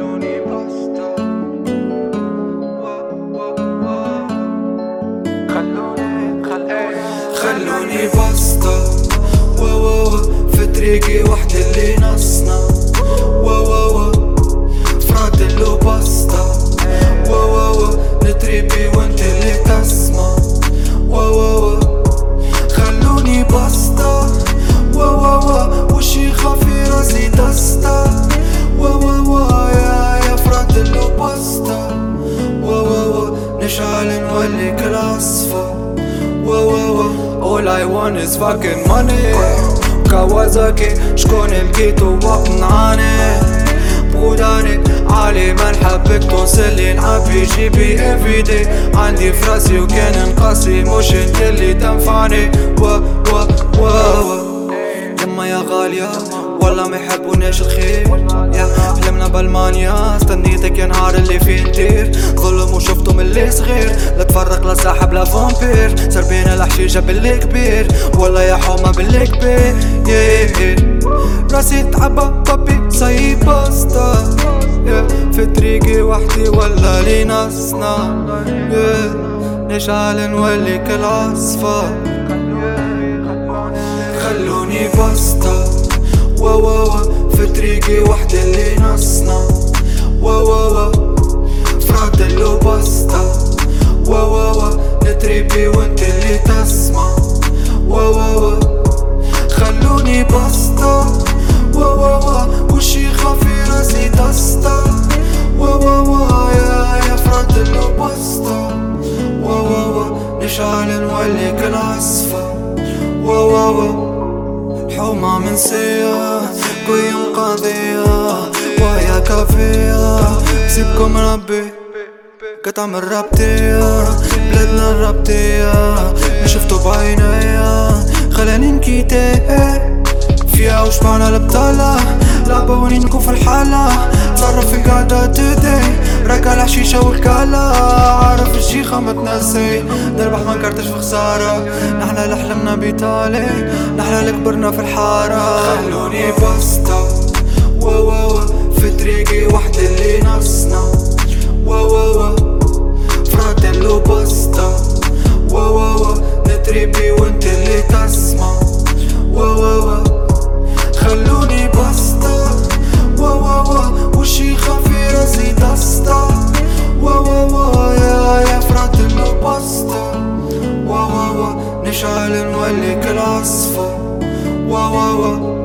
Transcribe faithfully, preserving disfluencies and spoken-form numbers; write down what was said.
خلوني باستا خلوني خلوني خلوني باستا في طريقي وحدي اللي نصنا فراتلو باستا نتريبي وانت اللي تسمع خلوني باستا والشيخة في راسي تستا يا يا فراتلو باستا نشعل نولي كالعصفة All I want is fucking money كوازاكي شكون لقيتو وقنعاني بغوداني عالي ما نحبك توصلي نعب في جيبي everyday عندي فراسي وكان نقاسي مش انت اللي تنفعني و و و يما يا غالية والله ما يحبوناش الخير يا حلمنا بالمانيا استنيتك يا نهار اللي فيه ندير ظلم وشفتو من اللي صغير لا تفرق لا ساحب لا فامبير صار بينا الحشيشة باللي كبير والله يا حومة باللي كبير yeah. راسي تعبى بابي صايب باستا yeah. في طريقي وحدي ولا لي نصنا yeah. نشعل نولي كالعصفة خلوني باستا في طريقي وحدي اللي نصنا فراتلو باستا نتريبي وانت اللي تسمع خلوني باستا والشيخة في راسي تستا يا يا فراتلو باستا نشعل نولي كالعصفة حومة منسية قيم قضية ويا كافية سيبكم ربي قطع من الربطية بلادنا الربطية شفتو بعينيا خلاني نكيتي فيها وشبعنا البطالة لعبة ونينكو في الحالة تصرف في قاعدة تدي راكا الحشيشة والكالة عارف الشيخة ما تنسي دربح ما نكرتش في خسارة نحنا لحلمنا بيطالي نحنا اللي كبرنا في الحارة خلوني باستا في طريقي وحدي اللي نصنا فراتلو باستا نتريبي وانت اللي تسمع خلوني باستا والشيخة في راسي تستا يا يا فراتلو باستا نشعل نولي كالعصفة